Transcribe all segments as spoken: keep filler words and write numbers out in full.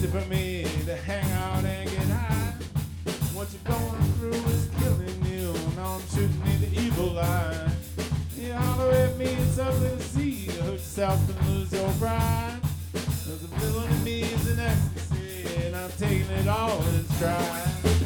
easy for me to hang out and get high. What you're going through is killing you. Now I'm shooting in the evil eye. You holler at me, it's ugly to see. You hurt yourself and lose your pride. There's a villain in me is an ecstasy, and I'm taking it all in its stride.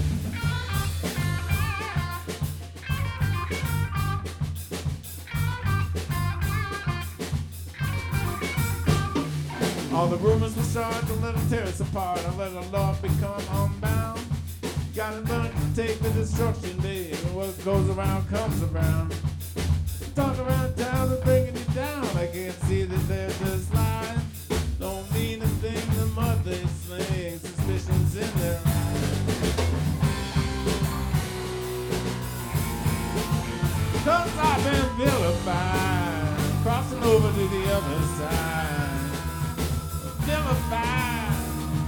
All the rumors will start to let them tear us apart. I let our love become unbound. Gotta learn to take the destruction, babe. What goes around comes around. Talk around town and bringing you down. I can't see that there's this line. Don't mean a thing, the mud they sling. Suspicions in their eyes. Cause I've been vilified, crossing over to the other side. Vilified,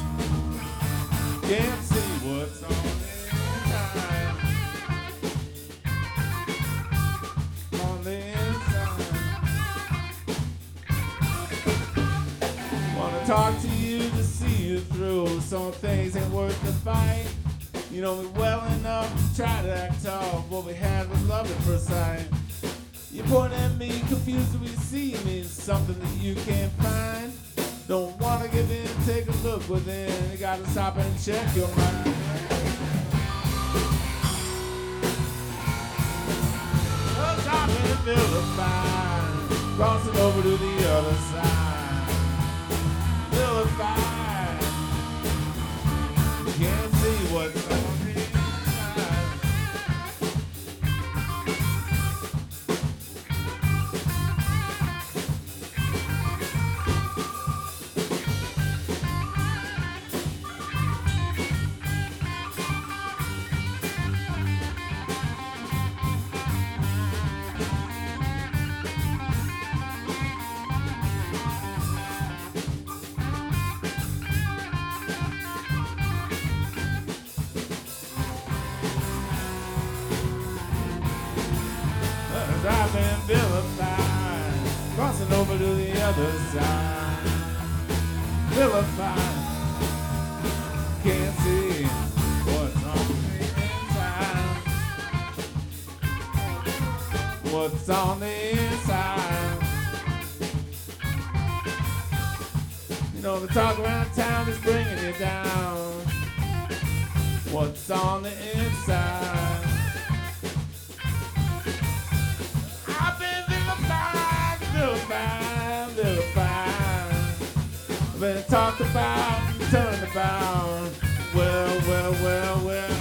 can't see what's on the inside. On the inside. Wanna talk to you to see you through. Some things ain't worth the fight. You know me well enough to try to act tough. What we had was love at first sight. You point at me, confused as we see me, something that you can't find. Don't wanna give in, take a look within. You gotta stop and check your mind. Cause I've been vilified, crossing over to the other side. Vilified, can't see what's on the inside. I've been vilified, crossing over to the other side. Vilified, can't see what's on the inside. What's on the inside? You know the talk around town is bringing you down. What's on the inside? Vilified, vilified, been talked about, turned about. Well, well, well, well.